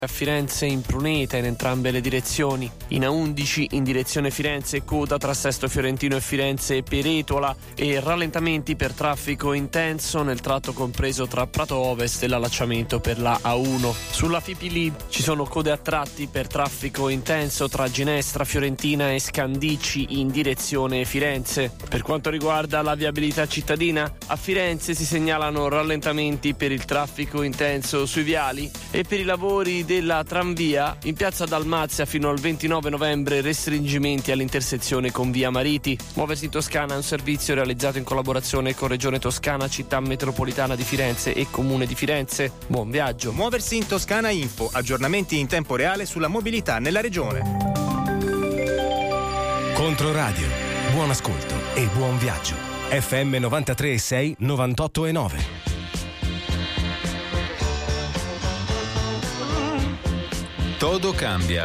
A Firenze in Pruneta in entrambe le direzioni. In A11 in direzione Firenze coda tra Sesto Fiorentino e Firenze Peretola e rallentamenti per traffico intenso nel tratto compreso tra Prato Ovest e l'allacciamento per la A1. Sulla Fipili ci sono code a tratti per traffico intenso tra Ginestra, Fiorentina e Scandicci in direzione Firenze. Per quanto riguarda la viabilità cittadina, a Firenze si segnalano rallentamenti per il traffico intenso sui viali e per i lavori della tranvia in piazza Dalmazia fino al 29 novembre restringimenti all'intersezione con via Mariti. Muoversi in Toscana è un servizio realizzato in collaborazione con Regione Toscana, Città Metropolitana di Firenze e Comune di Firenze. Buon viaggio. Muoversi in Toscana Info, aggiornamenti in tempo reale sulla mobilità nella regione. Controradio, buon ascolto e buon viaggio. FM 93.6, 98.9. Todo cambia.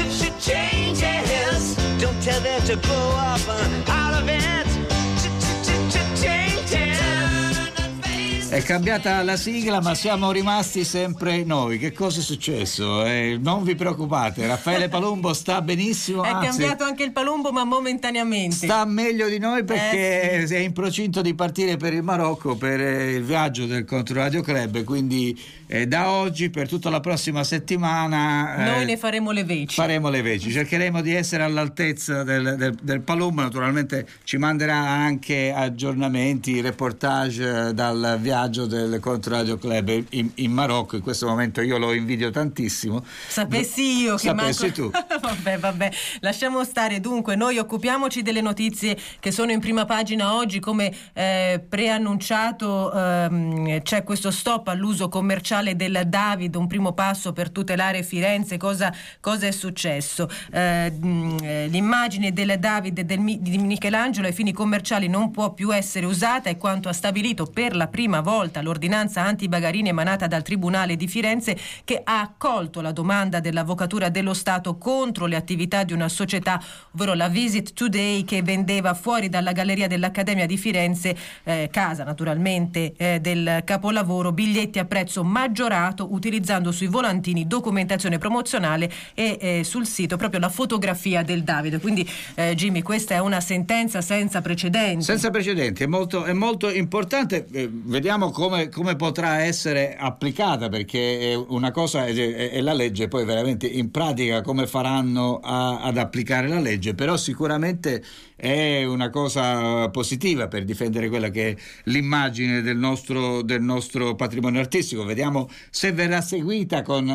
È cambiata la sigla, ma siamo rimasti sempre noi. Che cosa è successo? Non vi preoccupate, Raffaele Palumbo sta benissimo. È cambiato anche il Palumbo, ma momentaneamente. Sta meglio di noi perché è in procinto di partire per il Marocco per il viaggio del Controradio Club. Quindi da oggi per tutta la prossima settimana noi ne faremo le veci. Cercheremo di essere all'altezza del Palumbo. Naturalmente ci manderà anche aggiornamenti, reportage dal viaggio del Controradio Club in Marocco. In questo momento io lo invidio tantissimo. Sapessi io che sapessi tu. vabbè, lasciamo stare. Dunque noi occupiamoci delle notizie che sono in prima pagina oggi. Come preannunciato c'è questo stop all'uso commerciale del David, un primo passo per tutelare Firenze. Cosa è successo? L'immagine del David di Michelangelo ai fini commerciali non può più essere usata, è quanto ha stabilito per la prima volta l'ordinanza antibagarini emanata dal Tribunale di Firenze, che ha accolto la domanda dell'Avvocatura dello Stato contro le attività di una società, ovvero la Visit Today, che vendeva fuori dalla galleria dell'Accademia di Firenze, casa naturalmente del capolavoro, biglietti a prezzo maggiorato utilizzando sui volantini documentazione promozionale e sul sito proprio la fotografia del Davide. Quindi Jimmy, questa è una sentenza senza precedenti. È molto importante. Vediamo come potrà essere applicata, perché una cosa è la legge, poi veramente in pratica come faranno ad applicare la legge, però sicuramente è una cosa positiva per difendere quella che è l'immagine del nostro patrimonio artistico. Vediamo se verrà seguita con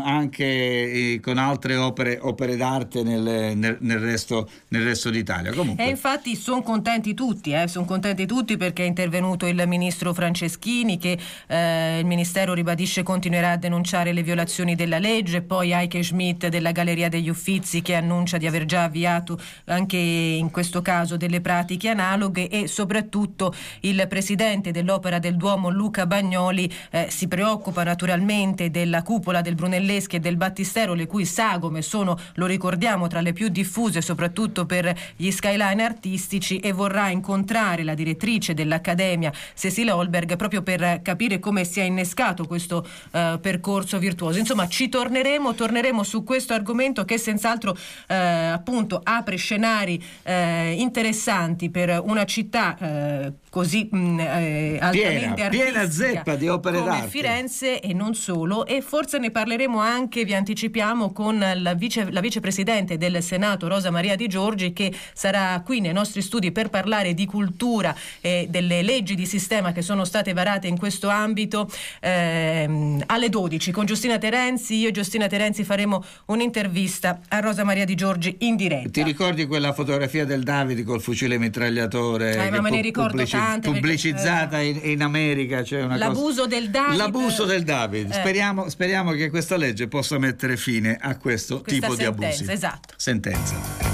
altre opere d'arte nel resto d'Italia. Comunque. E infatti sono contenti tutti perché è intervenuto il ministro Franceschini, che il ministero ribadisce continuerà a denunciare le violazioni della legge. Poi Heike Schmidt della Galleria degli Uffizi, che annuncia di aver già avviato anche in questo caso delle pratiche analoghe, e soprattutto il presidente dell'Opera del Duomo Luca Bagnoli si preoccupa naturalmente della cupola del Brunelleschi e del Battistero, le cui sagome sono, lo ricordiamo, tra le più diffuse soprattutto per gli skyline artistici, e vorrà incontrare la direttrice dell'Accademia Cecilia Holberg proprio per capire come si è innescato questo percorso virtuoso. Insomma, torneremo su questo argomento, che senz'altro appunto apre scenari interessanti per una città così altamente piena zeppa di opere come d'arte. Firenze, e non solo. E forse ne parleremo anche, vi anticipiamo, con la vicepresidente del Senato Rosa Maria Di Giorgi, che sarà qui nei nostri studi per parlare di cultura e delle leggi di sistema che sono state varate in questo ambito alle 12 con Giustina Terenzi. Io e Giustina Terenzi faremo un'intervista a Rosa Maria Di Giorgi in diretta. Ti ricordi quella fotografia del Davide col fucile mitragliatore ma me ne ricordo tante, pubblicizzata in America? Cioè l'abuso del Davide. Speriamo che questa legge possa mettere fine a questa tipo di abusi. Esatto. Sentenza.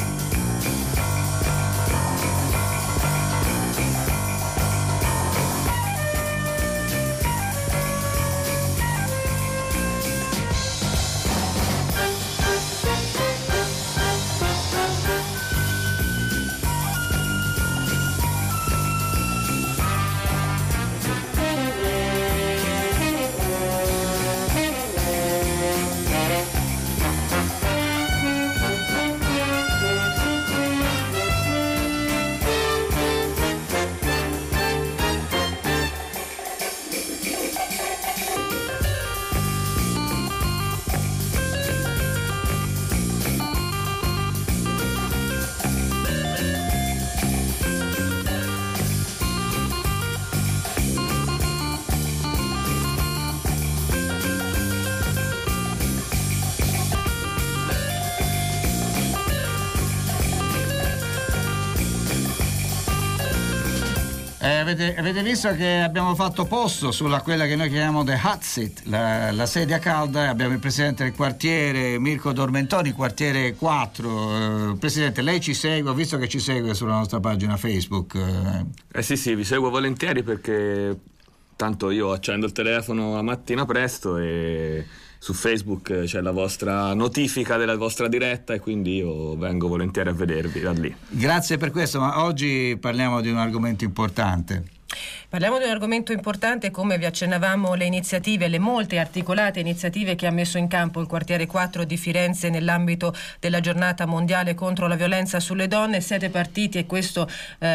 Avete visto che abbiamo fatto posto sulla quella che noi chiamiamo the hot seat, la sedia calda. Abbiamo il presidente del quartiere Mirko Dormentoni, quartiere 4. Presidente, lei ci segue, ho visto che ci segue sulla nostra pagina Facebook. Sì, vi seguo volentieri perché tanto io accendo il telefono la mattina presto e su Facebook c'è la vostra notifica della vostra diretta e quindi io vengo volentieri a vedervi da lì. Grazie per questo, ma oggi parliamo di un argomento importante. Parliamo di un argomento importante, come vi accennavamo, le molte articolate iniziative che ha messo in campo il quartiere 4 di Firenze nell'ambito della giornata mondiale contro la violenza sulle donne. Siete partiti, e questo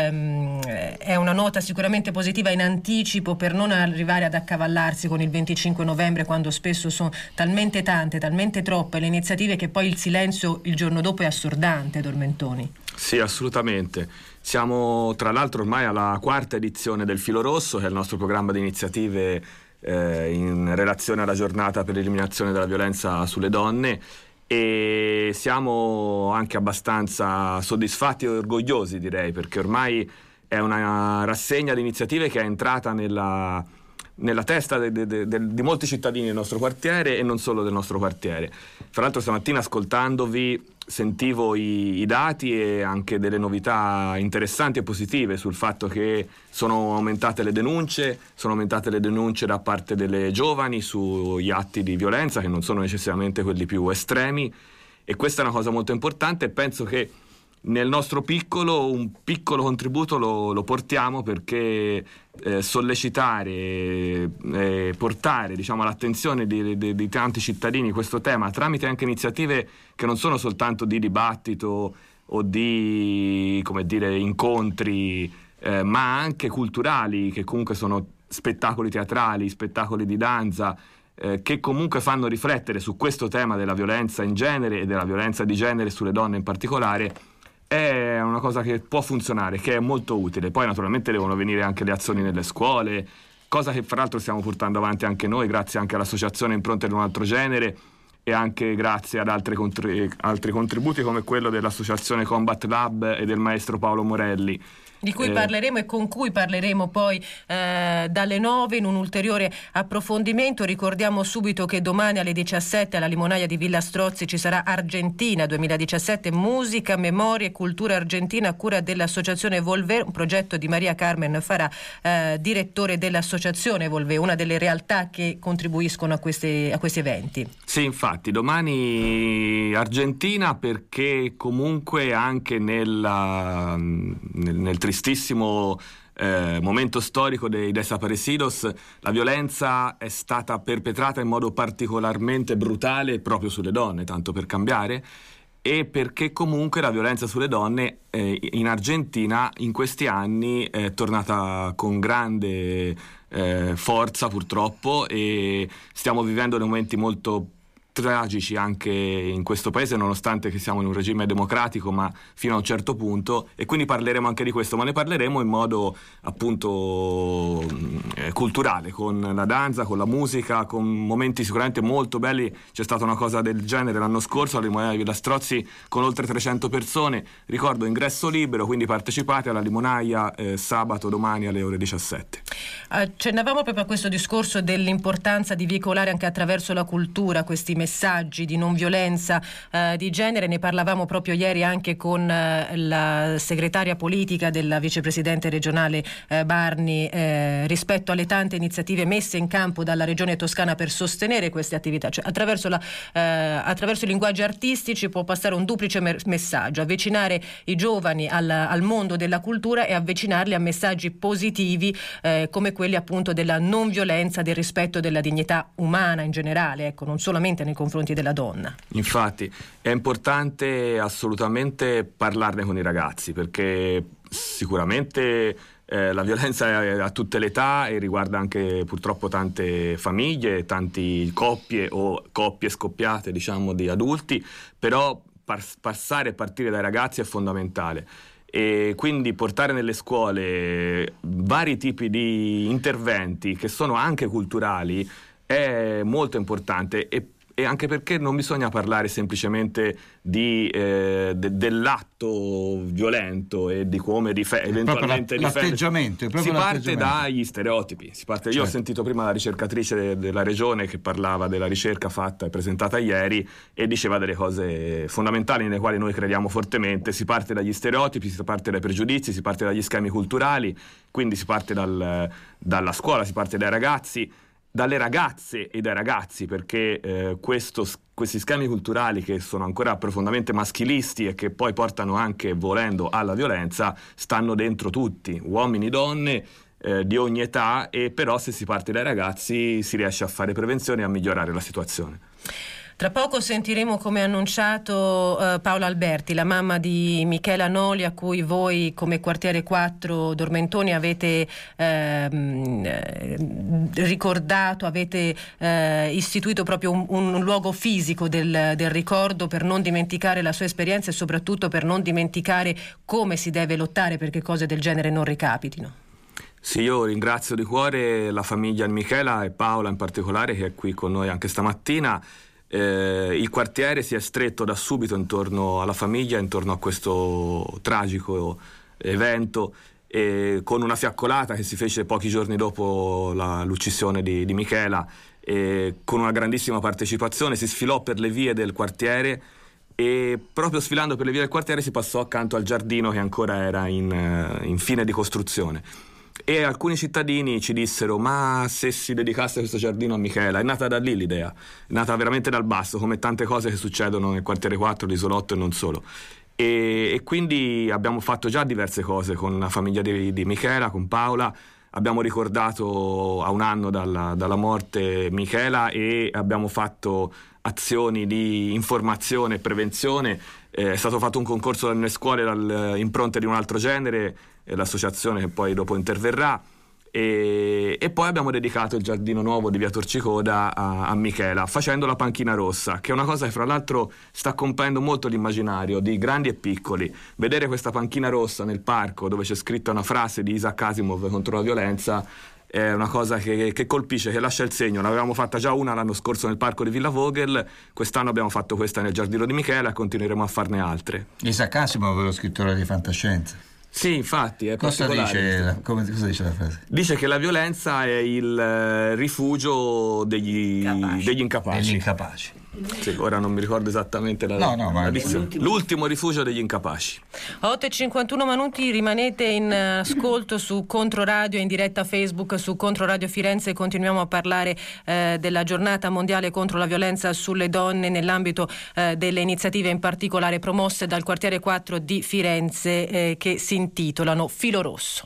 è una nota sicuramente positiva in anticipo per non arrivare ad accavallarsi con il 25 novembre, quando spesso sono talmente tante, talmente troppe le iniziative che poi il silenzio il giorno dopo è assordante. Dormentoni. Sì, assolutamente. Siamo tra l'altro ormai alla 4ª edizione del Filo Rosso, che è il nostro programma di iniziative in relazione alla giornata per l'eliminazione della violenza sulle donne, e siamo anche abbastanza soddisfatti e orgogliosi, direi, perché ormai è una rassegna di iniziative che è entrata nella testa di molti cittadini del nostro quartiere e non solo del nostro quartiere. Fra l'altro stamattina, ascoltandovi, sentivo i dati e anche delle novità interessanti e positive sul fatto che sono aumentate le denunce da parte delle giovani sugli atti di violenza, che non sono necessariamente quelli più estremi, e questa è una cosa molto importante, e penso che nel nostro un piccolo contributo lo portiamo, perché sollecitare, portare, diciamo, all'attenzione di tanti cittadini questo tema tramite anche iniziative che non sono soltanto di dibattito o di, come dire, incontri, ma anche culturali, che comunque sono spettacoli teatrali, spettacoli di danza, che comunque fanno riflettere su questo tema della violenza in genere e della violenza di genere sulle donne in particolare. È una cosa che può funzionare, che è molto utile. Poi naturalmente devono venire anche le azioni nelle scuole, cosa che fra l'altro stiamo portando avanti anche noi, grazie anche all'associazione Impronte di un altro genere e anche grazie ad altri contributi come quello dell'associazione Combat Lab e del maestro Paolo Morelli, di cui parleremo e con cui parleremo poi dalle 9 in un ulteriore approfondimento. Ricordiamo subito che domani alle 17 alla Limonaia di Villa Strozzi ci sarà Argentina 2017, musica, memoria e cultura argentina a cura dell'associazione Volvé, un progetto di Maria Carmen Farà, direttore dell'associazione Volvé, una delle realtà che contribuiscono a questi eventi. Sì, infatti domani Argentina, perché comunque anche nel tristissimo momento storico dei desaparecidos la violenza è stata perpetrata in modo particolarmente brutale proprio sulle donne, tanto per cambiare, e perché comunque la violenza sulle donne in Argentina in questi anni è tornata con grande forza, purtroppo, e stiamo vivendo dei momenti molto tragici anche in questo paese, nonostante che siamo in un regime democratico, ma fino a un certo punto, e quindi parleremo anche di questo, ma ne parleremo in modo appunto culturale, con la danza, con la musica, con momenti sicuramente molto belli. C'è stata una cosa del genere l'anno scorso alla Limonaia di Villa Strozzi con oltre 300 persone, ricordo, ingresso libero, quindi partecipate alla Limonaia sabato, domani alle ore 17. Accennavamo proprio a questo discorso dell'importanza di veicolare anche attraverso la cultura questi messaggi di non violenza di genere. Ne parlavamo proprio ieri anche con la segretaria politica della vicepresidente regionale Barni rispetto alle tante iniziative messe in campo dalla regione Toscana per sostenere queste attività, cioè attraverso i linguaggi artistici può passare un duplice messaggio: avvicinare i giovani al mondo della cultura e avvicinarli a messaggi positivi come quelli appunto della non violenza, del rispetto della dignità umana in generale, ecco, non solamente nei confronti della donna. Infatti è importante assolutamente parlarne con i ragazzi, perché sicuramente la violenza è a tutte le età e riguarda anche purtroppo tante famiglie, tante coppie o coppie scoppiate, diciamo, di adulti, però passare e partire dai ragazzi è fondamentale. E quindi portare nelle scuole vari tipi di interventi che sono anche culturali è molto importante, e e anche perché non bisogna parlare semplicemente dell'atto violento e di come eventualmente l'atteggiamento, si parte dagli stereotipi. Io ho sentito prima la ricercatrice della regione che parlava della ricerca fatta e presentata ieri e diceva delle cose fondamentali nelle quali noi crediamo fortemente. Si parte dagli stereotipi, si parte dai pregiudizi, si parte dagli schemi culturali, quindi si parte dalla scuola, si parte dai ragazzi, dalle ragazze e dai ragazzi, perché questi schemi culturali che sono ancora profondamente maschilisti e che poi portano anche, volendo, alla violenza, stanno dentro tutti, uomini, donne, di ogni età, e però se si parte dai ragazzi si riesce a fare prevenzione e a migliorare la situazione. Tra poco sentiremo, come annunciato, Paola Alberti, la mamma di Michela Noli, a cui voi come quartiere 4 Dormentoni avete ricordato, avete istituito proprio un luogo fisico del ricordo per non dimenticare la sua esperienza e soprattutto per non dimenticare come si deve lottare perché cose del genere non ricapitino. Sì, io ringrazio di cuore la famiglia di Michela e Paola in particolare, che è qui con noi anche stamattina. Il quartiere si è stretto da subito intorno alla famiglia, intorno a questo tragico evento, con una fiaccolata che si fece pochi giorni dopo l'uccisione di Michela, con una grandissima partecipazione. Si sfilò per le vie del quartiere e proprio sfilando per le vie del quartiere si passò accanto al giardino che ancora era in fine di costruzione. E alcuni cittadini ci dissero: ma se si dedicasse questo giardino a Michela? È nata da lì l'idea, è nata veramente dal basso, come tante cose che succedono nel quartiere 4, l'Isolotto e non solo. E quindi abbiamo fatto già diverse cose con la famiglia di Michela, con Paola. Abbiamo ricordato a un anno dalla morte Michela e abbiamo fatto azioni di informazione e prevenzione. È stato fatto un concorso nelle scuole dalle impronte di un altro genere, l'associazione che poi dopo interverrà, e poi abbiamo dedicato il giardino nuovo di via Torcicoda a Michela, facendo la panchina rossa, che è una cosa che fra l'altro sta colpendo molto l'immaginario di grandi e piccoli. Vedere questa panchina rossa nel parco dove c'è scritta una frase di Isaac Asimov contro la violenza è una cosa che colpisce, che lascia il segno. L'avevamo fatta già una l'anno scorso nel parco di Villa Vogel, quest'anno abbiamo fatto questa nel giardino di Michela e continueremo a farne altre. Isaac Asimov è lo scrittore di fantascienza. Sì, infatti è cosa dice la frase? Dice che la violenza è il rifugio degli incapaci. Sì, ora non mi ricordo esattamente l'ultimo rifugio degli incapaci. 8:51 minuti, rimanete in ascolto su Controradio, in diretta Facebook su Controradio Firenze. Continuiamo a parlare della giornata mondiale contro la violenza sulle donne nell'ambito delle iniziative in particolare promosse dal quartiere 4 di Firenze che si intitolano Filo Rosso.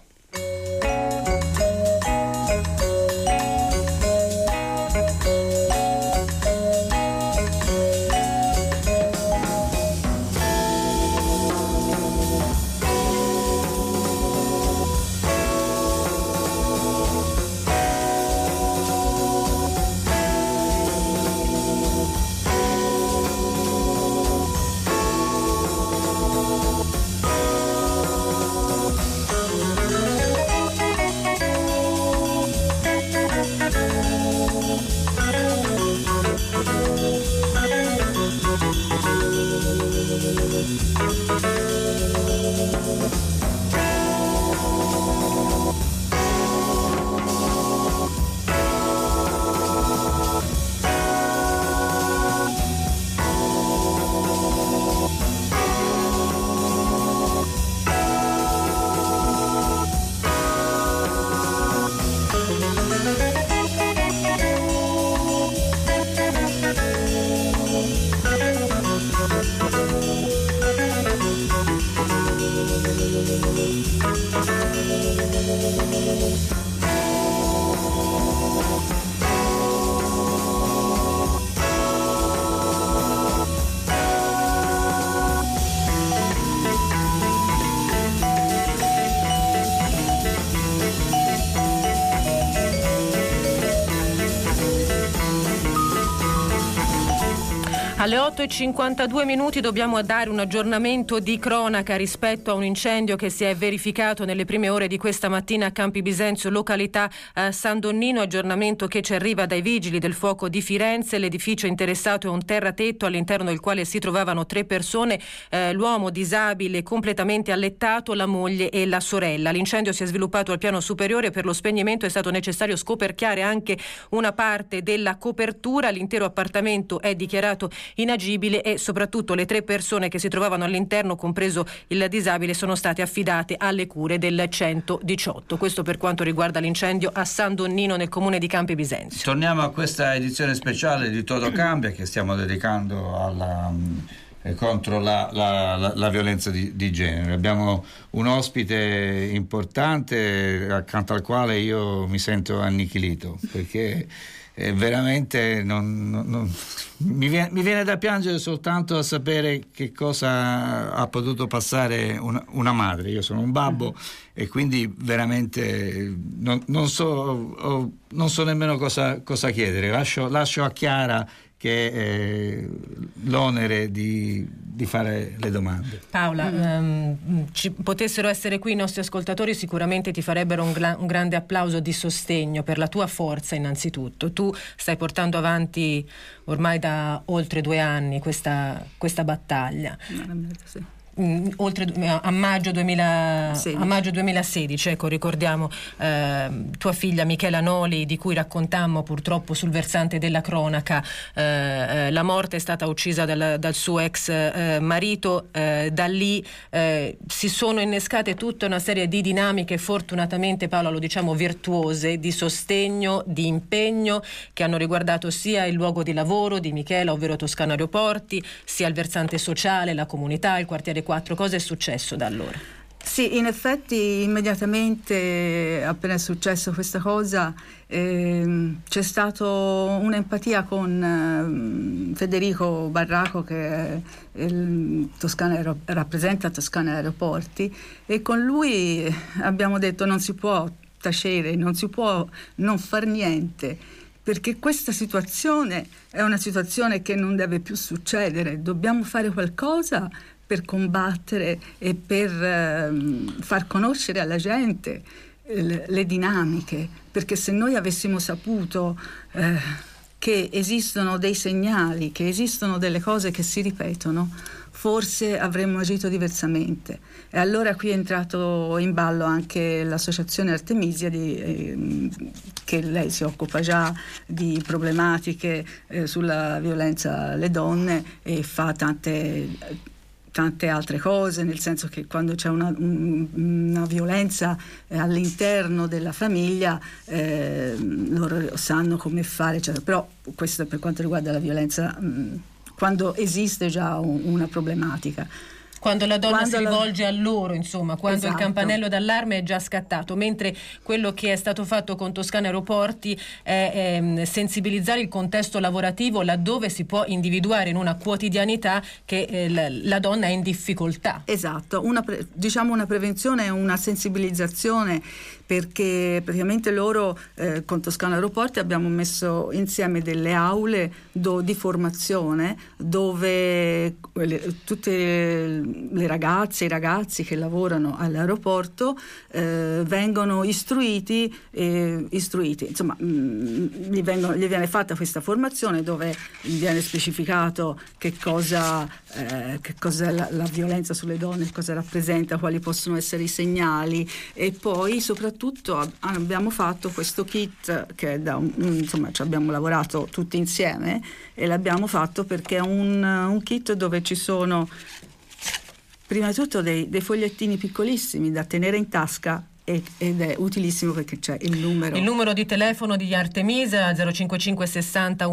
Alle 8:52 dobbiamo dare un aggiornamento di cronaca rispetto a un incendio che si è verificato nelle prime ore di questa mattina a Campi Bisenzio, località San Donnino. Aggiornamento che ci arriva dai vigili del fuoco di Firenze. L'edificio interessato è un terratetto all'interno del quale si trovavano 3 persone, l'uomo disabile completamente allettato, la moglie e la sorella. L'incendio si è sviluppato al piano superiore. Per lo spegnimento è stato necessario scoperchiare anche una parte della copertura. L'intero appartamento è dichiarato inagibile e soprattutto le 3 persone che si trovavano all'interno, compreso il disabile, sono state affidate alle cure del 118. Questo per quanto riguarda l'incendio a San Donnino nel comune di Campi Bisenzio. Torniamo a questa edizione speciale di Todo Cambia che stiamo dedicando contro la violenza di genere. Abbiamo un ospite importante accanto al quale io mi sento annichilito, perché veramente mi viene da piangere soltanto a sapere che cosa ha potuto passare una madre. Io sono un babbo e quindi veramente non so nemmeno cosa chiedere. Lascio a Chiara che l'onere di fare le domande. Paola, potessero essere qui i nostri ascoltatori, sicuramente ti farebbero un grande applauso di sostegno per la tua forza innanzitutto. Tu stai portando avanti ormai da oltre 2 anni questa battaglia. Sì. A maggio 2016, ecco, ricordiamo tua figlia Michela Noli, di cui raccontammo purtroppo sul versante della cronaca la morte. È stata uccisa dal suo ex marito. Da lì si sono innescate tutta una serie di dinamiche, fortunatamente, Paola, lo diciamo, virtuose, di sostegno, di impegno, che hanno riguardato sia il luogo di lavoro di Michela, ovvero Toscana Aeroporti, sia il versante sociale, la comunità, il quartiere 4. Cosa è successo da allora? Sì, in effetti appena è successo questa cosa c'è stato un'empatia con Federico Barraco, che rappresenta Toscana Aeroporti, e con lui abbiamo detto: non si può tacere, non si può non far niente, perché questa situazione è una situazione che non deve più succedere. Dobbiamo fare qualcosa per combattere e per far conoscere alla gente le dinamiche, perché se noi avessimo saputo che esistono dei segnali, che esistono delle cose che si ripetono, forse avremmo agito diversamente. E allora qui è entrato in ballo anche l'associazione Artemisia, che lei si occupa già di problematiche sulla violenza alle donne e fa tante altre cose, nel senso che quando c'è una violenza all'interno della famiglia loro sanno come fare, eccetera. Però questo è per quanto riguarda la violenza quando esiste già una problematica. Quando la donna si rivolge a loro, insomma, quando esatto. Il campanello d'allarme è già scattato, mentre quello che è stato fatto con Toscana Aeroporti è sensibilizzare il contesto lavorativo, laddove si può individuare in una quotidianità che la donna è in difficoltà. Esatto, una prevenzione e una sensibilizzazione, perché praticamente loro con Toscana Aeroporti abbiamo messo insieme delle aule di formazione dove tutte le ragazze e i ragazzi che lavorano all'aeroporto vengono istruiti, insomma gli viene fatta questa formazione dove viene specificato che cosa è la violenza sulle donne, cosa rappresenta, quali possono essere i segnali, e poi soprattutto abbiamo fatto questo kit che insomma ci abbiamo lavorato tutti insieme, e l'abbiamo fatto perché è un kit dove ci sono prima di tutto dei fogliettini piccolissimi da tenere in tasca, ed è utilissimo perché c'è il numero di telefono di Artemisa 055 60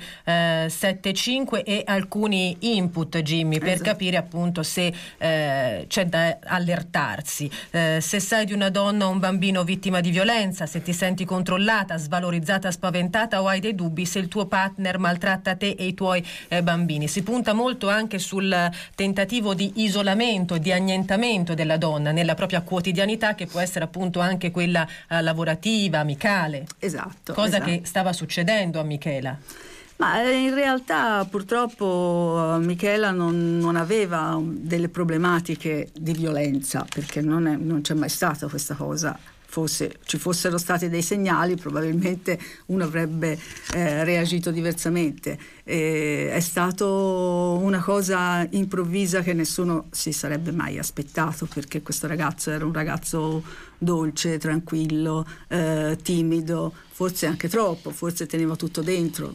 1375 e alcuni input, Jimmy, per capire appunto se c'è da allertarsi, se sai di una donna o un bambino vittima di violenza, se ti senti controllata, svalorizzata, spaventata, o hai dei dubbi se il tuo partner maltratta te e i tuoi bambini. Si punta molto anche sul tentativo di isolamento, di annientamento della donna nella propria quotidianità, che può essere appunto anche quella lavorativa, amicale. Esatto. Cosa che stava succedendo a Michela. Ma in realtà purtroppo Michela non aveva delle problematiche di violenza, perché non c'è mai stata questa cosa. Ci fossero stati dei segnali, probabilmente uno avrebbe reagito diversamente. È stato una cosa improvvisa che nessuno si sarebbe mai aspettato, perché questo ragazzo era un ragazzo dolce, tranquillo, timido, forse anche troppo, forse teneva tutto dentro.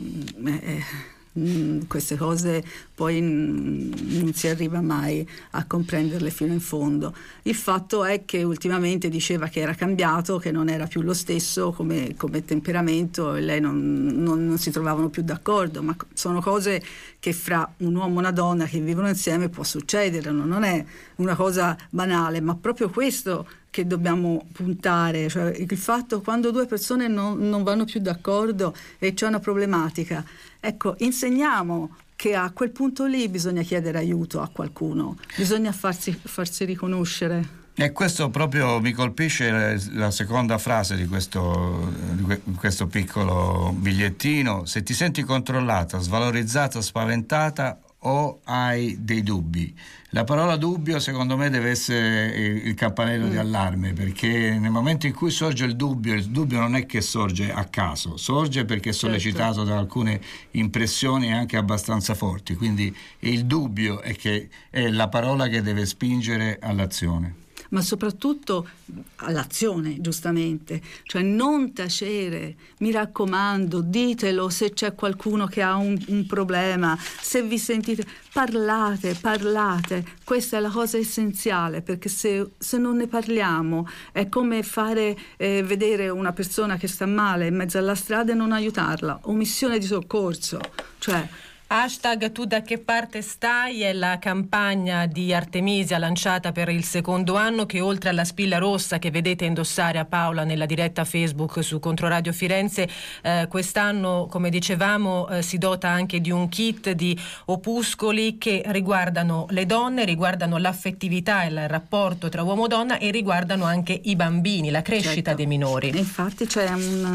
Queste cose poi non si arriva mai a comprenderle fino in fondo. Il fatto è che ultimamente diceva che era cambiato, che non era più lo stesso come temperamento, e lei non si trovavano più d'accordo, ma sono cose che fra un uomo e una donna che vivono insieme può succedere, non è una cosa banale, ma proprio questo che dobbiamo puntare, cioè il fatto quando due persone non vanno più d'accordo e c'è una problematica, ecco, insegniamo che a quel punto lì bisogna chiedere aiuto a qualcuno, bisogna farsi riconoscere. E questo proprio mi colpisce la seconda frase di questo piccolo bigliettino: se ti senti controllata, svalorizzata, spaventata o hai dei dubbi. La parola dubbio secondo me deve essere il campanello di allarme, perché nel momento in cui sorge il dubbio non è che sorge a caso, sorge perché è sollecitato da alcune impressioni anche abbastanza forti, quindi il dubbio è la parola che deve spingere all'azione. Ma soprattutto all'azione, giustamente, cioè non tacere, mi raccomando, ditelo se c'è qualcuno che ha un problema, se vi sentite, parlate, questa è la cosa essenziale, perché se non ne parliamo è come fare vedere una persona che sta male in mezzo alla strada e non aiutarla, omissione di soccorso, cioè... Hashtag Tu da che parte stai è la campagna di Artemisia lanciata per il secondo anno, che oltre alla spilla rossa che vedete indossare a Paola nella diretta Facebook su Controradio Firenze, quest'anno, come dicevamo, si dota anche di un kit di opuscoli che riguardano le donne, riguardano l'affettività e il rapporto tra uomo e donna, e riguardano anche i bambini, la crescita dei minori. Infatti c'è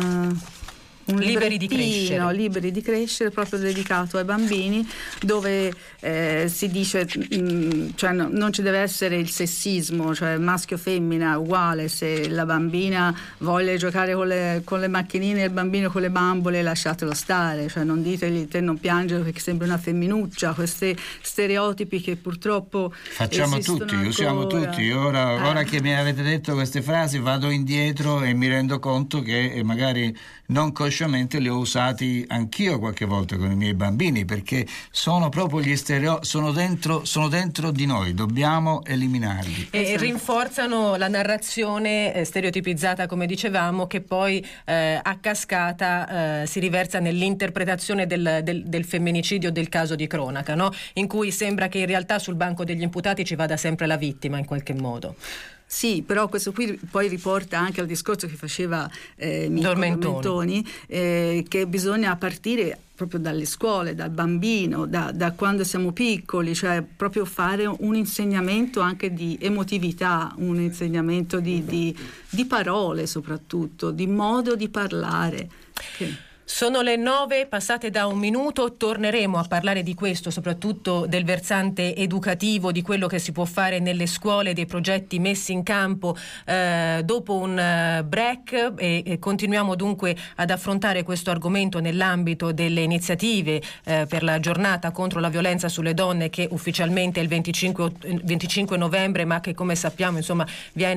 un liberi di crescere proprio dedicato ai bambini, dove si dice cioè non ci deve essere il sessismo, cioè maschio femmina uguale, se la bambina vuole giocare con le macchinine e il bambino con le bambole, lasciatelo stare, cioè non ditegli te non piangere perché sembra una femminuccia, questi stereotipi che purtroppo facciamo tutti, usiamo tutti. Ora che mi avete detto queste frasi vado indietro e mi rendo conto che magari non consciamente li ho usati anch'io qualche volta con i miei bambini, perché sono proprio gli sono dentro di noi, dobbiamo eliminarli. E rinforzano la narrazione stereotipizzata, come dicevamo, che poi a cascata si riversa nell'interpretazione del femminicidio, del caso di cronaca, no? In cui sembra che in realtà sul banco degli imputati ci vada sempre la vittima in qualche modo. Sì, però questo qui poi riporta anche al discorso che faceva Dormentoni, che bisogna partire proprio dalle scuole, dal bambino, da quando siamo piccoli, cioè proprio fare un insegnamento anche di emotività, un insegnamento di parole soprattutto, di modo di parlare. Sono le 9 passate da un minuto, torneremo a parlare di questo, soprattutto del versante educativo, di quello che si può fare nelle scuole, dei progetti messi in campo dopo un break, e continuiamo dunque ad affrontare questo argomento nell'ambito delle iniziative per la giornata contro la violenza sulle donne, che ufficialmente è il 25 novembre, ma che, come sappiamo, insomma,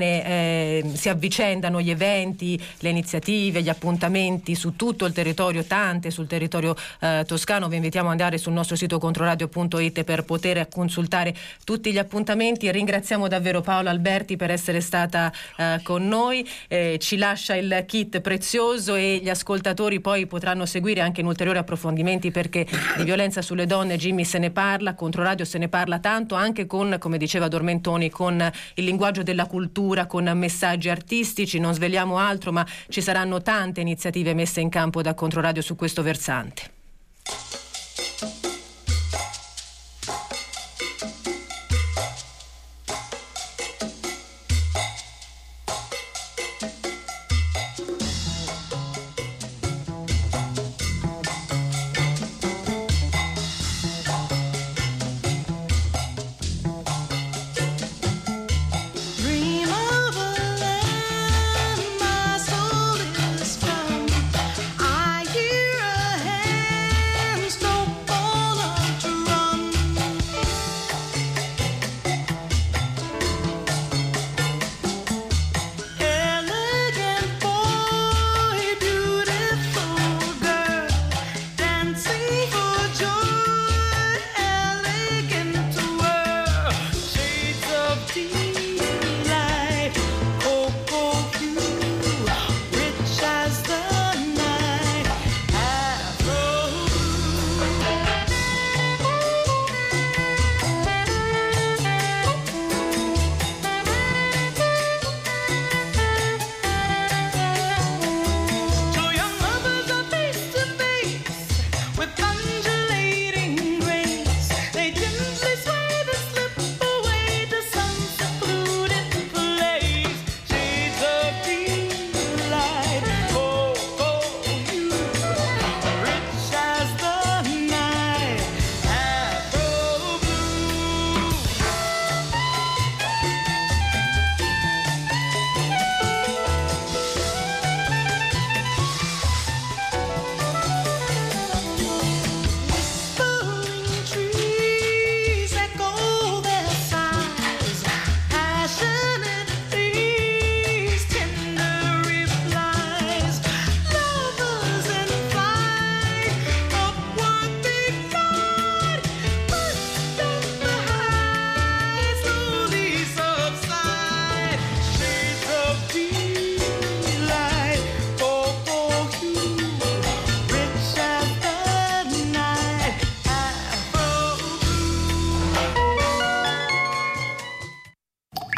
si avvicendano gli eventi, le iniziative, gli appuntamenti su tutto il territorio, tante sul territorio toscano. Vi invitiamo ad andare sul nostro sito controradio.it per poter consultare tutti gli appuntamenti. Ringraziamo davvero Paola Alberti per essere stata con noi, ci lascia il kit prezioso, e gli ascoltatori poi potranno seguire anche in ulteriori approfondimenti, perché di violenza sulle donne Jimmy se ne parla, Controradio se ne parla tanto, anche con, come diceva Dormentoni, con il linguaggio della cultura, con messaggi artistici. Non sveliamo altro, ma ci saranno tante iniziative messe in campo da Controradio su questo versante.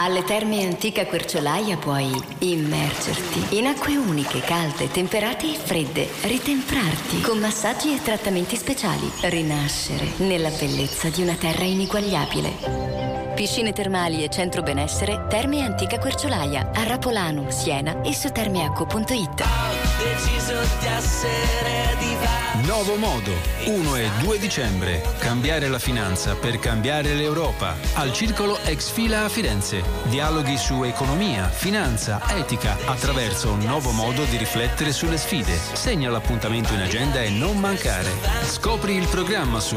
Alle Terme Antica Querciolaia puoi immergerti in acque uniche, calde, temperate e fredde, ritemprarti con massaggi e trattamenti speciali, rinascere nella bellezza di una terra ineguagliabile. Piscine termali e centro benessere Terme Antica Querciolaia a Rapolano, Siena e su termeacqua.it. Deciso di essere diverso. Nuovo Modo, 1 e 2 dicembre. Cambiare la finanza per cambiare l'Europa. Al Circolo Ex Fila a Firenze. Dialoghi su economia, finanza, etica, attraverso un nuovo modo di riflettere sulle sfide. Segna l'appuntamento in agenda e non mancare. Scopri il programma su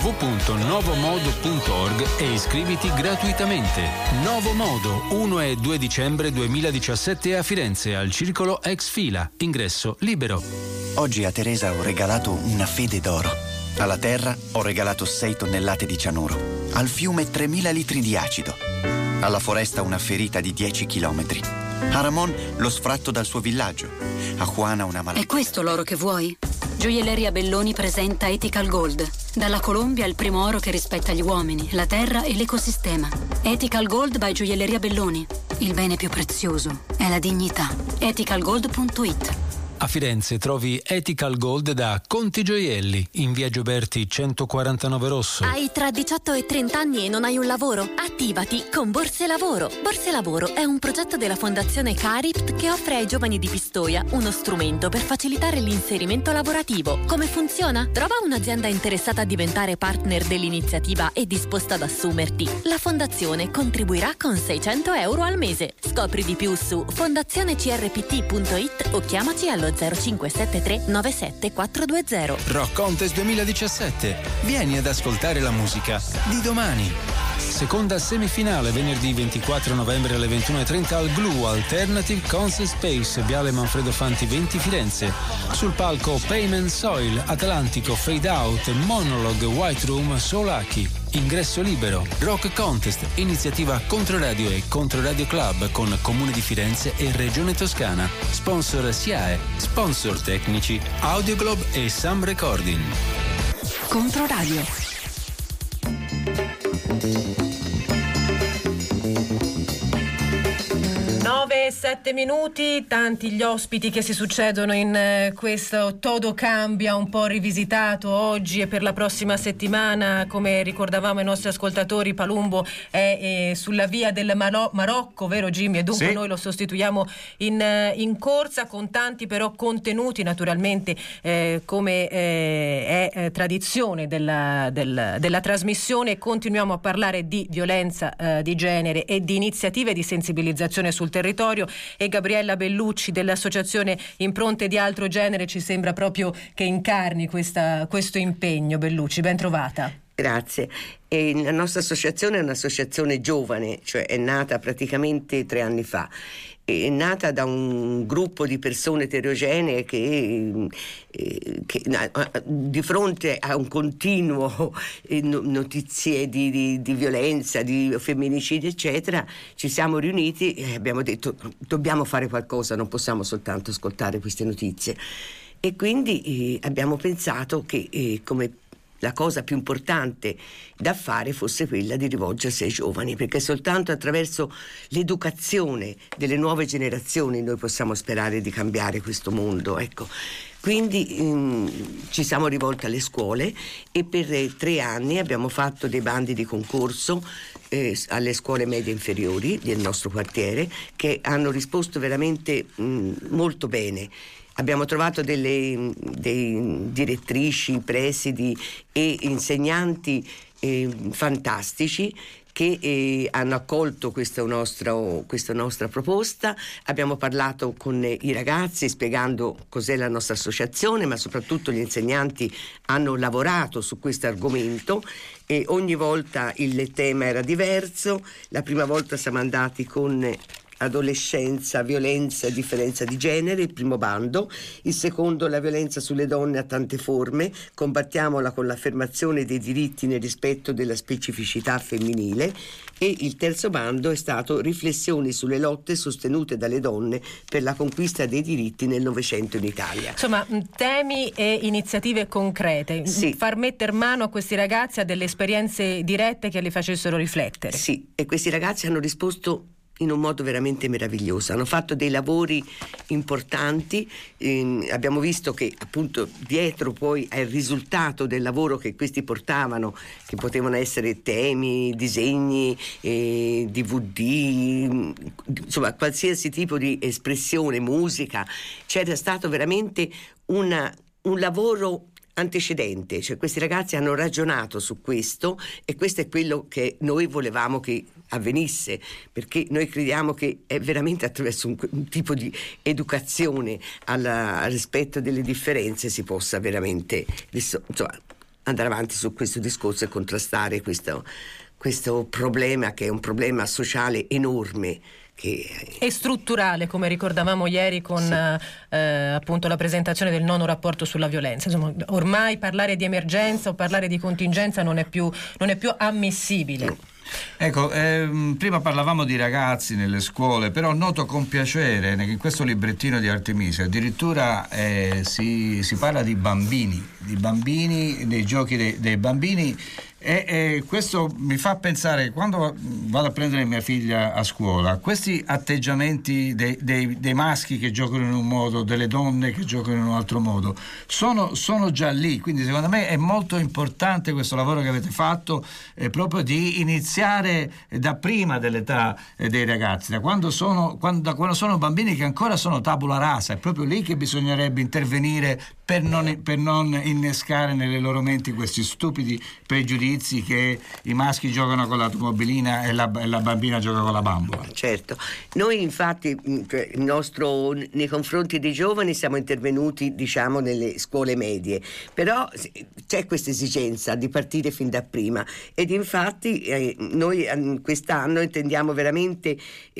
www.novomodo.org e iscriviti gratuitamente. Nuovo Modo, 1 e 2 dicembre 2017 a Firenze, al Circolo Ex Fila. Ingresso libero. Oggi a Teresa ho regalato una fede d'oro. Alla terra ho regalato 6 tonnellate di cianuro. Al fiume 3000 litri di acido. Alla foresta una ferita di 10 chilometri. A Ramon lo sfratto dal suo villaggio. A Juana una malattia. È questo l'oro che vuoi? Gioielleria Belloni presenta Ethical Gold. Dalla Colombia il primo oro che rispetta gli uomini, la terra e l'ecosistema. Ethical Gold by Gioielleria Belloni. Il bene più prezioso è la dignità. ethicalgold.it. A Firenze trovi Ethical Gold da Conti Gioielli, in via Gioberti 149 Rosso. Hai tra 18 e 30 anni e non hai un lavoro? Attivati con Borse Lavoro. Borse Lavoro è un progetto della Fondazione Caript che offre ai giovani di Pistoia uno strumento per facilitare l'inserimento lavorativo. Come funziona? Trova un'azienda interessata a diventare partner dell'iniziativa e disposta ad assumerti. La Fondazione contribuirà con 600 euro al mese. Scopri di più su fondazionecrpt.it o chiamaci allo 0573 97 420. Rock Contest 2017. Vieni ad ascoltare la musica di domani. Seconda semifinale venerdì 24 novembre alle 21:30 al Glue Alternative Concert Space, Viale Manfredo Fanti 20 Firenze. Sul palco Payment Soil, Atlantico, Fade Out, Monologue, White Room, Solaki. Ingresso libero. Rock Contest, iniziativa Controradio e Controradio Club con Comune di Firenze e Regione Toscana. Sponsor SIAE, sponsor tecnici Audioglobe e Sam Recording. Controradio. 9:07, tanti gli ospiti che si succedono in questo Todo Cambia, un po' rivisitato oggi e per la prossima settimana. Come ricordavamo ai nostri ascoltatori, Palumbo è sulla via del Marocco, vero Jimmy? E dunque sì, noi lo sostituiamo in corsa con tanti però contenuti, naturalmente come è tradizione della trasmissione. Continuiamo a parlare di violenza di genere e di iniziative di sensibilizzazione sul territorio, e Gabriella Bellucci dell'associazione Impronte di Altro Genere ci sembra proprio che incarni questo impegno. Bellucci, ben trovata. Grazie. La nostra associazione è un'associazione giovane, cioè è nata praticamente 3 anni fa. È nata da un gruppo di persone eterogenee che di fronte a un continuo notizie di violenza, di femminicidi eccetera, ci siamo riuniti e abbiamo detto dobbiamo fare qualcosa, non possiamo soltanto ascoltare queste notizie, e quindi abbiamo pensato che come la cosa più importante da fare fosse quella di rivolgersi ai giovani, perché soltanto attraverso l'educazione delle nuove generazioni noi possiamo sperare di cambiare questo mondo, ecco. Quindi ci siamo rivolti alle scuole e per 3 anni abbiamo fatto dei bandi di concorso alle scuole medie inferiori del nostro quartiere, che hanno risposto veramente molto bene. Abbiamo trovato dei direttrici, presidi e insegnanti fantastici che hanno accolto questa nostra proposta. Abbiamo parlato con i ragazzi spiegando cos'è la nostra associazione, ma soprattutto gli insegnanti hanno lavorato su questo argomento e ogni volta il tema era diverso. La prima volta siamo andati con adolescenza, violenza e differenza di genere, il primo bando. Il secondo, la violenza sulle donne a tante forme, combattiamola con l'affermazione dei diritti nel rispetto della specificità femminile. E il terzo bando è stato riflessioni sulle lotte sostenute dalle donne per la conquista dei diritti nel Novecento in Italia. Insomma, temi e iniziative concrete, sì. Far mettere mano a questi ragazzi a delle esperienze dirette che li facessero riflettere. Sì, e questi ragazzi hanno risposto in un modo veramente meraviglioso, hanno fatto dei lavori importanti, abbiamo visto che appunto dietro poi è il risultato del lavoro che questi portavano, che potevano essere temi, disegni, DVD, insomma qualsiasi tipo di espressione, musica. C'era stato veramente un lavoro antecedente, cioè questi ragazzi hanno ragionato su questo, e questo è quello che noi volevamo che avvenisse, perché noi crediamo che è veramente attraverso un tipo di educazione al rispetto delle differenze si possa veramente andare avanti su questo discorso e contrastare questo problema, che è un problema sociale enorme. È strutturale, come ricordavamo ieri con appunto la presentazione del nono rapporto sulla violenza. Insomma, ormai parlare di emergenza o parlare di contingenza non è più ammissibile. Ecco, prima parlavamo di ragazzi nelle scuole, però noto con piacere che in questo librettino di Artemisia addirittura si parla di bambini, dei giochi dei bambini, e questo mi fa pensare, quando vado a prendere mia figlia a scuola, questi atteggiamenti dei maschi che giocano in un modo, delle donne che giocano in un altro modo, sono già lì. Quindi secondo me è molto importante questo lavoro che avete fatto, proprio di iniziare da prima dell'età dei ragazzi, da quando sono bambini, che ancora sono tabula rasa. È proprio lì che bisognerebbe intervenire per non innescare nelle loro menti questi stupidi pregiudizi che i maschi giocano con l'automobilina e la bambina gioca con la bambola. Certo, noi infatti nei confronti dei giovani siamo intervenuti nelle scuole medie, però c'è questa esigenza di partire fin da prima, ed infatti noi quest'anno intendiamo veramente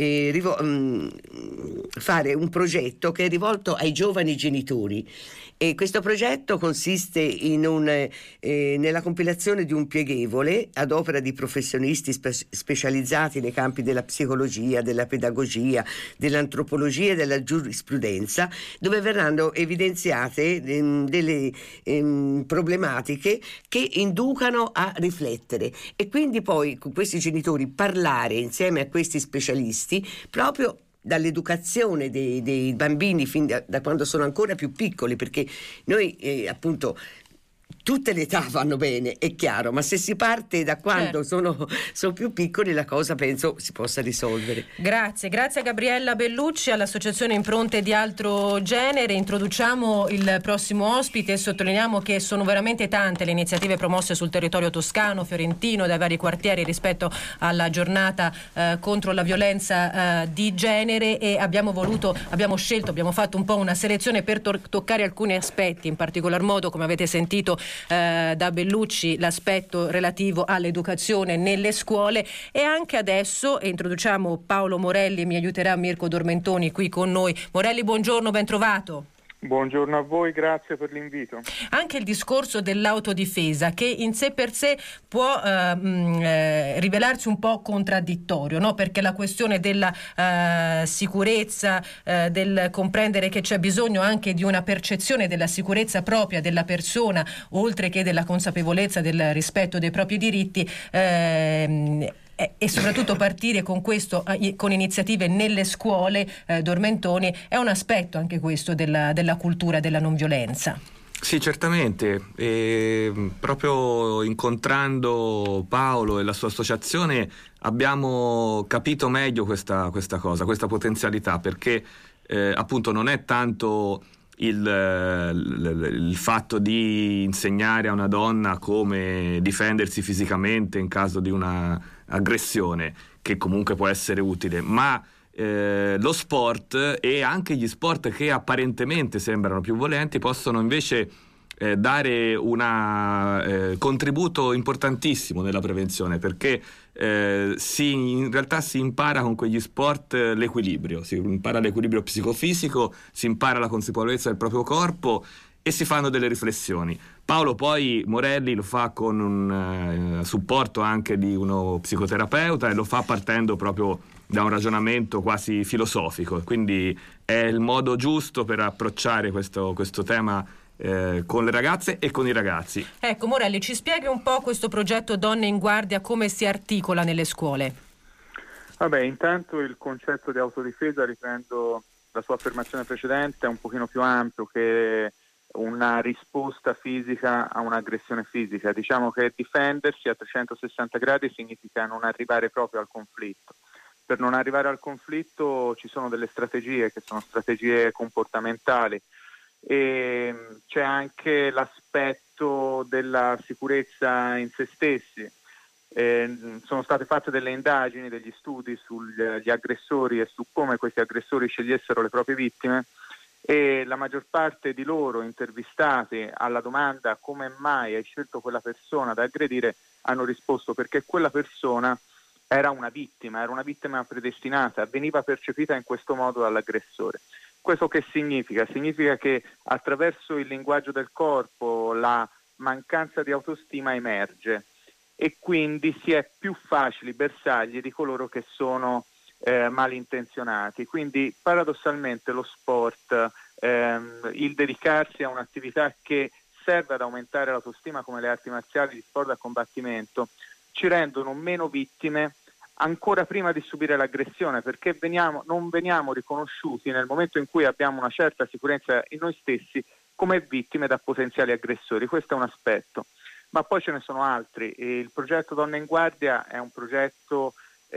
fare un progetto che è rivolto ai giovani genitori. E questo progetto consiste nella compilazione di un pieghevole ad opera di professionisti specializzati nei campi della psicologia, della pedagogia, dell'antropologia e della giurisprudenza, dove verranno evidenziate delle problematiche che inducano a riflettere, e quindi poi con questi genitori parlare insieme a questi specialisti proprio dall'educazione dei bambini fin da quando sono ancora più piccoli, perché noi appunto tutte le età vanno bene, è chiaro, ma se si parte da quando sono più piccoli, la cosa penso si possa risolvere. Grazie a Gabriella Bellucci, all'Associazione Impronte di Altro Genere. Introduciamo il prossimo ospite e sottolineiamo che sono veramente tante le iniziative promosse sul territorio toscano, fiorentino, dai vari quartieri rispetto alla giornata contro la violenza di genere, e abbiamo fatto un po' una selezione per toccare alcuni aspetti, in particolar modo, come avete sentito da Bellucci, l'aspetto relativo all'educazione nelle scuole. E anche adesso introduciamo Paolo Morelli, mi aiuterà Mirko Dormentoni qui con noi. Morelli, buongiorno, ben trovato. Buongiorno a voi, grazie per l'invito. Anche il discorso dell'autodifesa, che in sé per sé può rivelarsi un po' contraddittorio, no? Perché la questione della sicurezza, del comprendere che c'è bisogno anche di una percezione della sicurezza propria della persona, oltre che della consapevolezza del rispetto dei propri diritti, e soprattutto partire con questo, con iniziative nelle scuole, Dormentoni, è un aspetto anche questo della cultura della non violenza. Sì, certamente, proprio incontrando Paolo e la sua associazione abbiamo capito meglio questa cosa, questa potenzialità, perché appunto non è tanto il fatto di insegnare a una donna come difendersi fisicamente in caso di una aggressione, che comunque può essere utile, ma lo sport, e anche gli sport che apparentemente sembrano più violenti, possono invece dare un contributo importantissimo nella prevenzione, perché in realtà si impara con quegli sport l'equilibrio, si impara l'equilibrio psicofisico, si impara la consapevolezza del proprio corpo e si fanno delle riflessioni. Paolo poi Morelli lo fa con un supporto anche di uno psicoterapeuta, e lo fa partendo proprio da un ragionamento quasi filosofico, quindi è il modo giusto per approcciare questo tema con le ragazze e con i ragazzi. Ecco, Morelli, ci spieghi un po' questo progetto Donne in Guardia, come si articola nelle scuole? Vabbè, intanto il concetto di autodifesa, riprendo la sua affermazione precedente, è un pochino più ampio che una risposta fisica a un'aggressione fisica. Diciamo che difendersi a 360 gradi significa non arrivare proprio al conflitto. Per non arrivare al conflitto ci sono delle strategie che sono strategie comportamentali, e c'è anche l'aspetto della sicurezza in se stessi. Sono state fatte delle indagini, degli studi sugli aggressori e su come questi aggressori scegliessero le proprie vittime, e la maggior parte di loro intervistati alla domanda come mai hai scelto quella persona da aggredire hanno risposto perché quella persona era una vittima predestinata, veniva percepita in questo modo dall'aggressore. Questo che significa? Significa che attraverso il linguaggio del corpo la mancanza di autostima emerge e quindi si è più facili bersagli di coloro che sono malintenzionati. Quindi paradossalmente lo sport, il dedicarsi a un'attività che serve ad aumentare l'autostima come le arti marziali, gli sport da combattimento, ci rendono meno vittime ancora prima di subire l'aggressione, perché non veniamo riconosciuti nel momento in cui abbiamo una certa sicurezza in noi stessi come vittime da potenziali aggressori. Questo è un aspetto, ma poi ce ne sono altri. Il progetto Donne in Guardia è un progetto,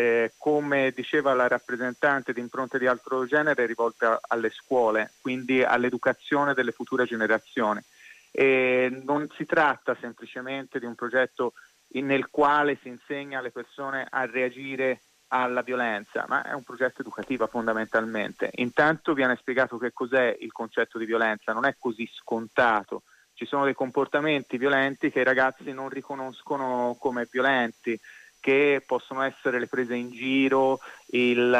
come diceva la rappresentante di Impronte di Altro Genere, rivolta alle scuole, quindi all'educazione delle future generazioni. Non si tratta semplicemente di un progetto nel quale si insegna alle persone a reagire alla violenza, ma è un progetto educativo fondamentalmente. Intanto viene spiegato che cos'è il concetto di violenza, non è così scontato. Ci sono dei comportamenti violenti che i ragazzi non riconoscono come violenti, che possono essere le prese in giro, il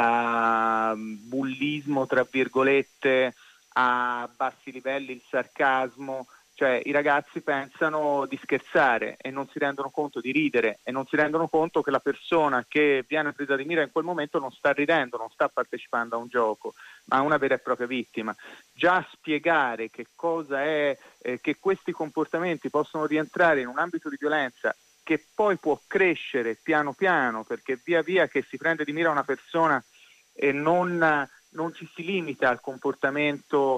bullismo tra virgolette a bassi livelli, il sarcasmo. Cioè i ragazzi pensano di scherzare e non si rendono conto, di ridere, e non si rendono conto che la persona che viene presa di mira in quel momento non sta ridendo, non sta partecipando a un gioco, ma è una vera e propria vittima. Già spiegare che cosa è, che questi comportamenti possono rientrare in un ambito di violenza che poi può crescere piano piano, perché via via che si prende di mira una persona e non ci si limita al comportamento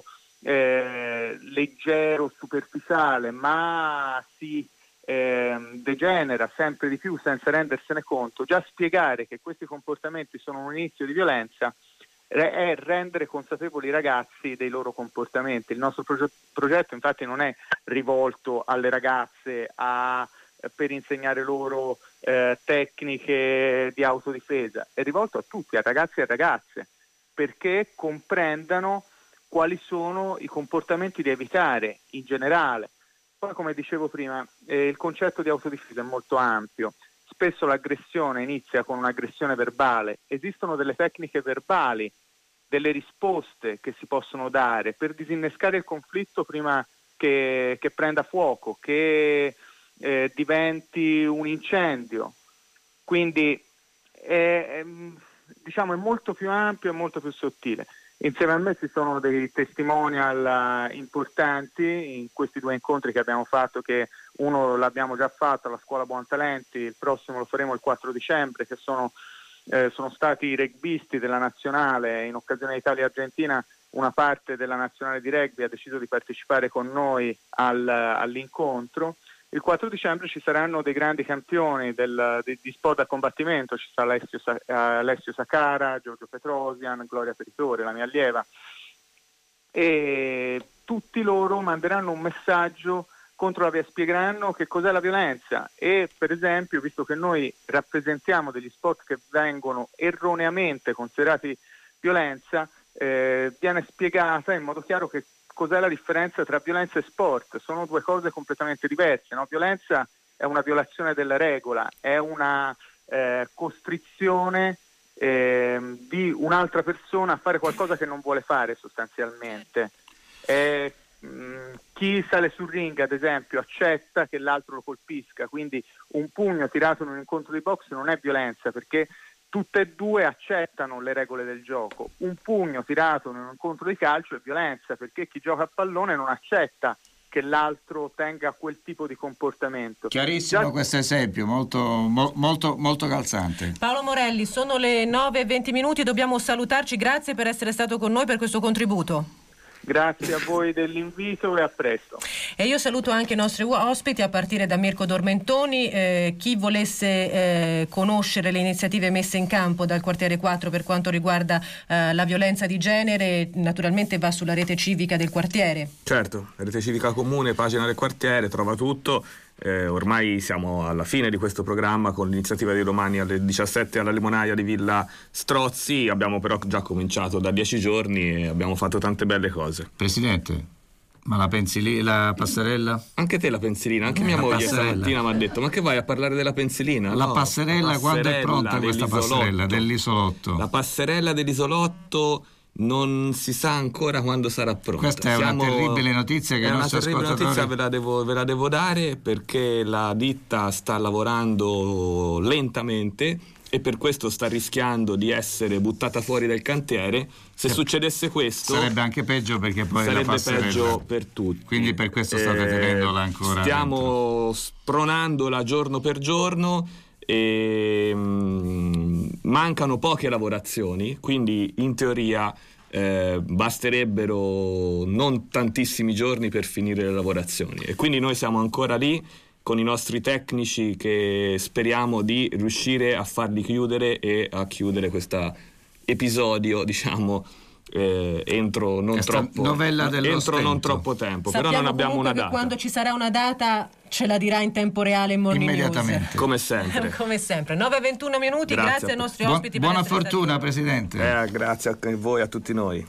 leggero, superficiale, ma si degenera sempre di più senza rendersene conto. Già spiegare che questi comportamenti sono un inizio di violenza è rendere consapevoli i ragazzi dei loro comportamenti. Il nostro progetto infatti non è rivolto alle ragazze per insegnare loro tecniche di autodifesa, è rivolto a tutti, a ragazzi e a ragazze, perché comprendano quali sono i comportamenti da evitare in generale. Poi, come dicevo prima, il concetto di autodifesa è molto ampio. Spesso l'aggressione inizia con un'aggressione verbale. Esistono delle tecniche verbali, delle risposte che si possono dare per disinnescare il conflitto prima che prenda fuoco, che diventi un incendio. Quindi è molto più ampio e molto più sottile. Insieme a me ci sono dei testimonial importanti in questi due incontri che abbiamo fatto, che uno l'abbiamo già fatto alla Scuola Buontalenti, il prossimo lo faremo il 4 dicembre, che sono stati i rugbisti della nazionale. In occasione Italia-Argentina una parte della nazionale di rugby ha deciso di partecipare con noi all'incontro. Il 4 dicembre ci saranno dei grandi campioni di sport da combattimento, ci sarà Alessio Sacara, Giorgio Petrosian, Gloria Peritore, la mia allieva, e tutti loro manderanno un messaggio spiegheranno che cos'è la violenza. E per esempio, visto che noi rappresentiamo degli sport che vengono erroneamente considerati violenza, viene spiegata in modo chiaro che cos'è la differenza tra violenza e sport. Sono due cose completamente diverse, no? Violenza è una violazione della regola, è una costrizione di un'altra persona a fare qualcosa che non vuole fare sostanzialmente. Chi sale sul ring, ad esempio, accetta che l'altro lo colpisca, quindi un pugno tirato in un incontro di box non è violenza, perché tutte e due accettano le regole del gioco. Un pugno tirato in un incontro di calcio è violenza, perché chi gioca a pallone non accetta che l'altro tenga quel tipo di comportamento. Chiarissimo questo esempio, molto calzante. Paolo Morelli, sono le 9:20, dobbiamo salutarci, grazie per essere stato con noi, per questo contributo. Grazie a voi dell'invito e a presto. E io saluto anche i nostri ospiti, a partire da Mirko Dormentoni. Chi volesse conoscere le iniziative messe in campo dal quartiere 4 per quanto riguarda la violenza di genere, naturalmente va sulla rete civica del quartiere. Certo, rete civica comune, pagina del quartiere, trova tutto. Ormai siamo alla fine di questo programma con l'iniziativa di domani alle 17 alla Limonaia di Villa Strozzi. Abbiamo però già cominciato da 10 giorni e abbiamo fatto tante belle cose. Presidente, ma la passerella? Anche te la pensilina, anche mia moglie stamattina mi ha detto: ma che vai a parlare della pensilina? La passerella, quando è pronta questa passerella dell'isolotto? La passerella dell'isolotto non si sa ancora quando sarà pronta. Questa è una terribile notizia che i nostri ascoltatori... notizia ve la devo dare, perché la ditta sta lavorando lentamente e per questo sta rischiando di essere buttata fuori dal cantiere. Se succedesse questo sarebbe anche peggio, perché poi sarebbe la passerella peggio per tutti. Quindi per questo state tenendola ancora. Stiamo spronandola giorno per giorno e mancano poche lavorazioni, quindi in teoria basterebbero non tantissimi giorni per finire le lavorazioni, e quindi noi siamo ancora lì con i nostri tecnici che speriamo di riuscire a farli chiudere e a chiudere questo episodio, diciamo, entro non troppo tempo. Sappiamo, però non abbiamo una data. Quando ci sarà una data ce la dirà in tempo reale in Morning immediatamente News. Come sempre. Come sempre. 9:21, grazie ai nostri ospiti. Buona fortuna, Presidente. Grazie a voi, a tutti noi.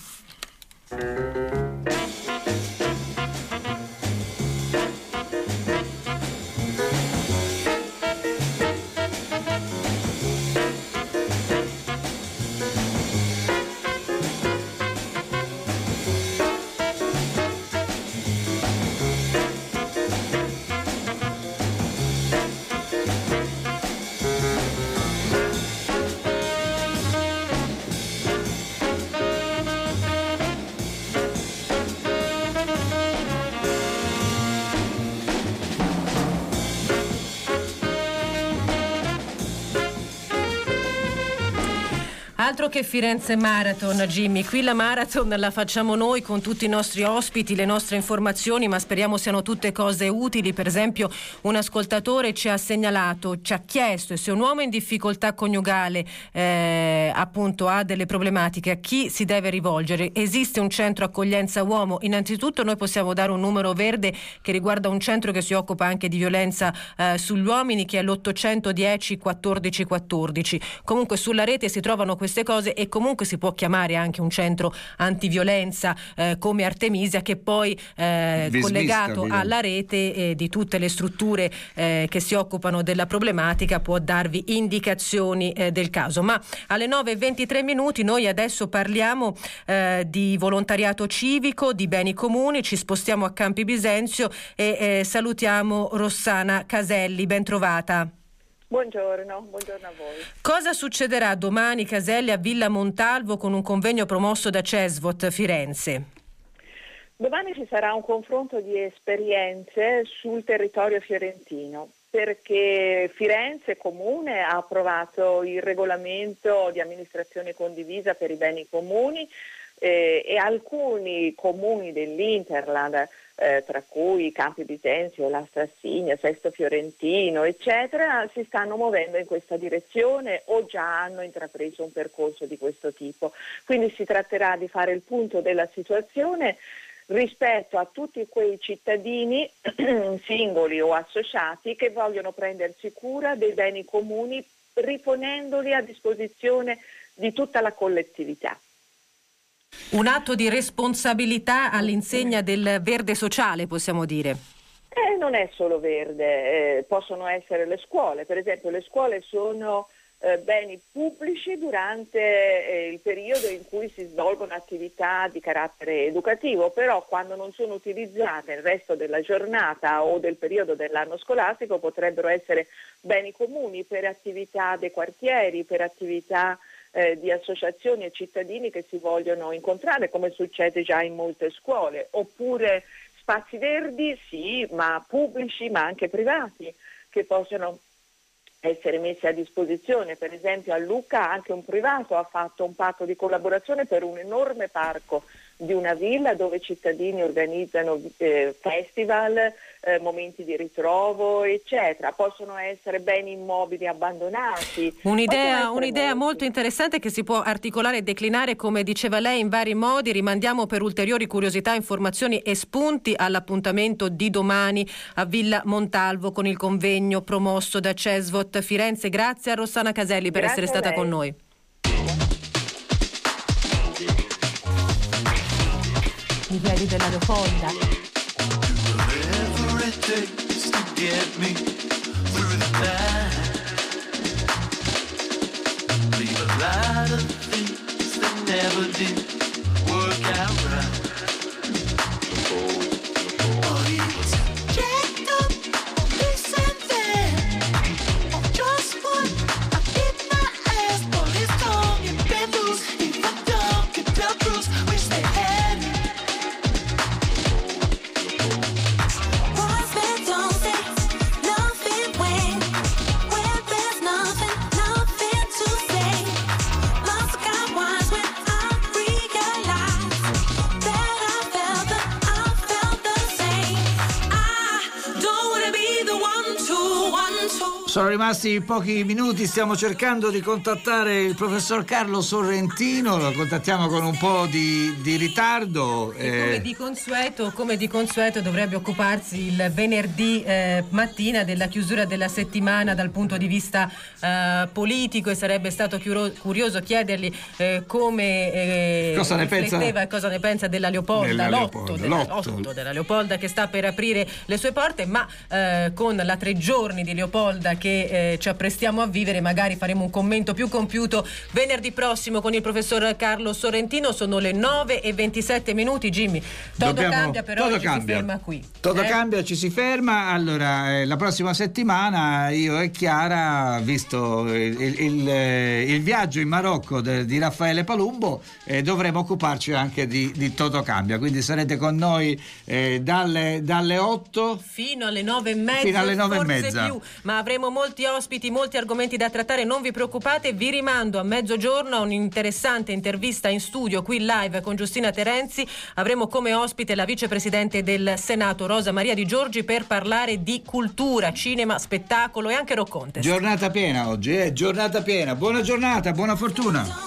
Altro che Firenze Marathon, Jimmy, qui la Marathon la facciamo noi con tutti i nostri ospiti, le nostre informazioni, ma speriamo siano tutte cose utili. Per esempio, un ascoltatore ci ha segnalato, ci ha chiesto se un uomo in difficoltà coniugale appunto ha delle problematiche, a chi si deve rivolgere? Esiste un centro accoglienza uomo? Innanzitutto noi possiamo dare un numero verde che riguarda un centro che si occupa anche di violenza sugli uomini, che è l'810 14 14. Comunque sulla rete si trovano queste cose, e comunque si può chiamare anche un centro antiviolenza come Artemisia, che poi collegato alla rete di tutte le strutture che si occupano della problematica può darvi indicazioni del caso. Ma alle 9:23 noi adesso parliamo di volontariato civico, di beni comuni. Ci spostiamo a Campi Bisenzio e salutiamo Rossana Caselli, ben trovata. Buongiorno a voi. Cosa succederà domani, Caselli, a Villa Montalvo con un convegno promosso da CESVOT Firenze? Domani ci sarà un confronto di esperienze sul territorio fiorentino, perché Firenze Comune ha approvato il regolamento di amministrazione condivisa per i beni comuni e alcuni comuni dell'Interland, tra cui Campi Bisenzio, La Strassigna, Sesto Fiorentino, eccetera, si stanno muovendo in questa direzione o già hanno intrapreso un percorso di questo tipo. Quindi si tratterà di fare il punto della situazione rispetto a tutti quei cittadini singoli o associati che vogliono prendersi cura dei beni comuni, riponendoli a disposizione di tutta la collettività. Un atto di responsabilità all'insegna del verde sociale, possiamo dire. Non è solo verde, possono essere le scuole. Per esempio, le scuole sono beni pubblici durante il periodo in cui si svolgono attività di carattere educativo, però quando non sono utilizzate il resto della giornata o del periodo dell'anno scolastico potrebbero essere beni comuni per attività dei quartieri, per attività di associazioni e cittadini che si vogliono incontrare, come succede già in molte scuole, oppure spazi verdi, sì, ma pubblici, ma anche privati, che possono essere messi a disposizione. Per esempio a Lucca anche un privato ha fatto un patto di collaborazione per un enorme parco di una villa dove i cittadini organizzano festival, momenti di ritrovo, eccetera. Possono essere beni immobili abbandonati. Un'idea molto interessante che si può articolare e declinare, come diceva lei, in vari modi. Rimandiamo per ulteriori curiosità, informazioni e spunti all'appuntamento di domani a Villa Montalvo con il convegno promosso da CESVOT Firenze. Grazie a Rossana Caselli per essere stata con noi. I piedi della Leopolda. Sono rimasti pochi minuti, stiamo cercando di contattare il professor Carlo Sorrentino, lo contattiamo con un po' di ritardo. Come di consueto dovrebbe occuparsi il venerdì mattina della chiusura della settimana dal punto di vista politico, e sarebbe stato curioso chiedergli come cosa ne rifletteva e cosa ne pensa della Leopolda, l'otto della Leopolda che sta per aprire le sue porte, ma con la 3 giorni di Leopolda che ci apprestiamo a vivere, magari faremo un commento più compiuto venerdì prossimo con il professor Carlo Sorrentino. Sono le 9:27. Jimmy, tutto cambia, però ci si ferma qui. Tutto cambia, ci si ferma. Allora, la prossima settimana io e Chiara, visto il viaggio in Marocco di Raffaele Palumbo, dovremo occuparci anche di Toto Cambia, quindi sarete con noi dalle 8 fino alle 9:30, forse più, ma avremo molti ospiti, molti argomenti da trattare, non vi preoccupate. Vi rimando a mezzogiorno a un'interessante intervista in studio qui live con Giustina Terenzi. Avremo come ospite la vicepresidente del Senato Rosa Maria Di Giorgi per parlare di cultura, cinema, spettacolo e anche rock contest. Giornata piena oggi, giornata piena. Buona giornata, buona fortuna.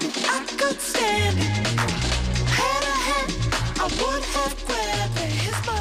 Had a hat, I would have grabbed it. His